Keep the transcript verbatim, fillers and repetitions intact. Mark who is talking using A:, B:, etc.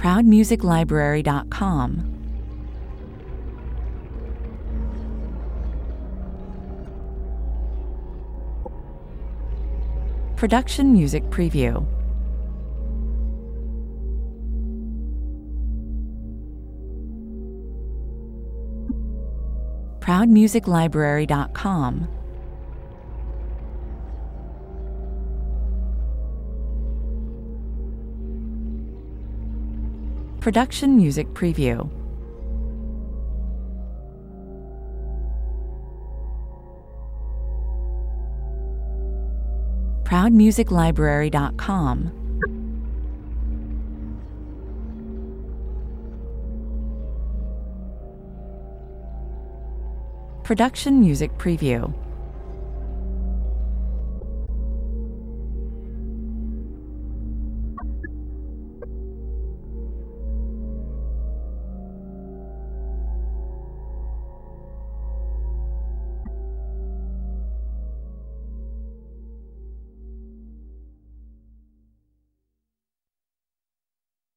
A: proud music library dot com. Production Music Preview. proud music library dot com. Production Music Preview. proud music library dot com. Production Music Preview.